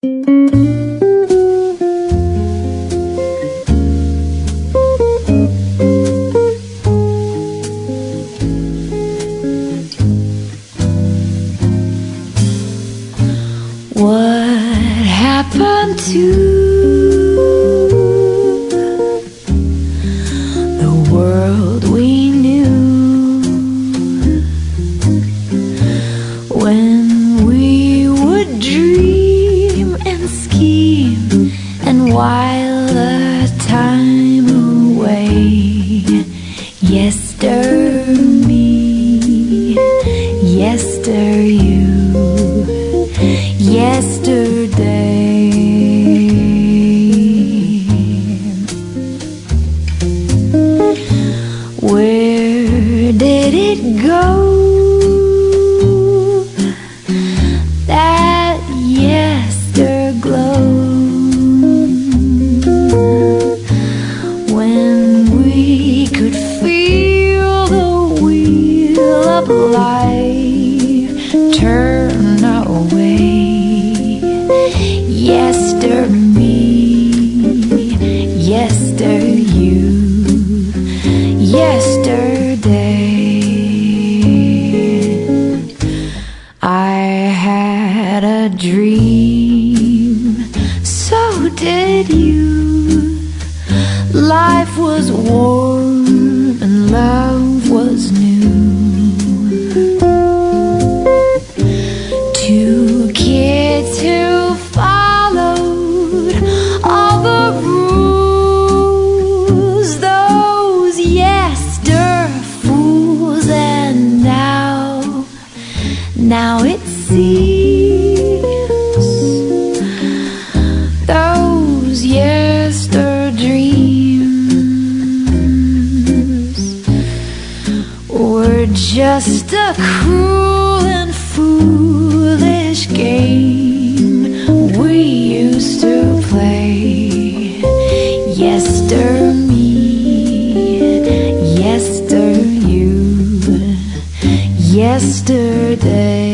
What happened to the world we knew when we would dream and scheme and while the time away? Yester me, yester you, yesterday. Where did it go? That yesterglow when we could feel the wheel of life turn our way. Yester me, yester you, yesterday. I had a dream, so did you. Life was warm and love was new. Two kids who followed all the rules, those yester fools, and now it seems those yester dreams were just a cruel and foolish game we used to play. Yester me, yester you, yesterday.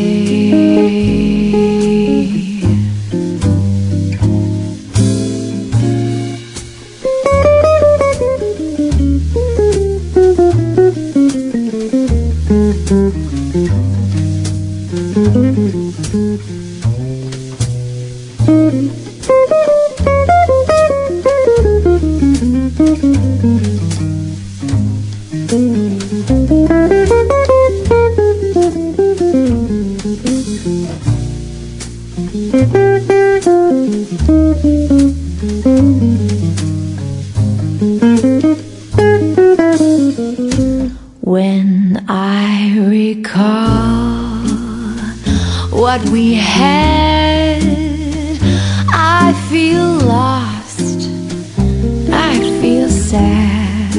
When I recall what we had, I feel lost, I feel sad,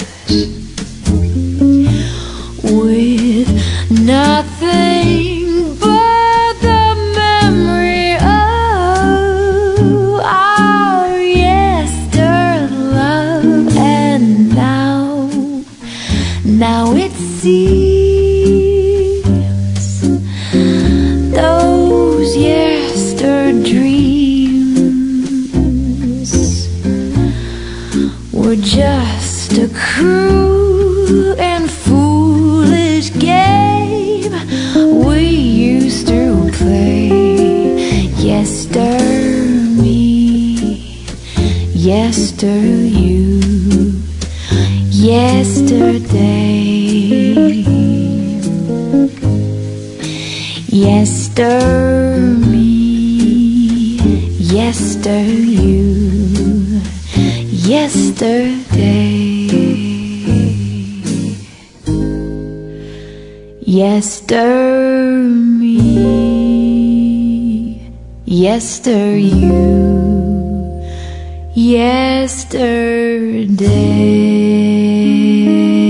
with nothing but the memory of our yester love. And now it seems those yester dreams were just a cruel and foolish game we used to play. Yester me, yester you, yesterday. Yester me, yester you, yesterday. Yester me, yester you, yesterday.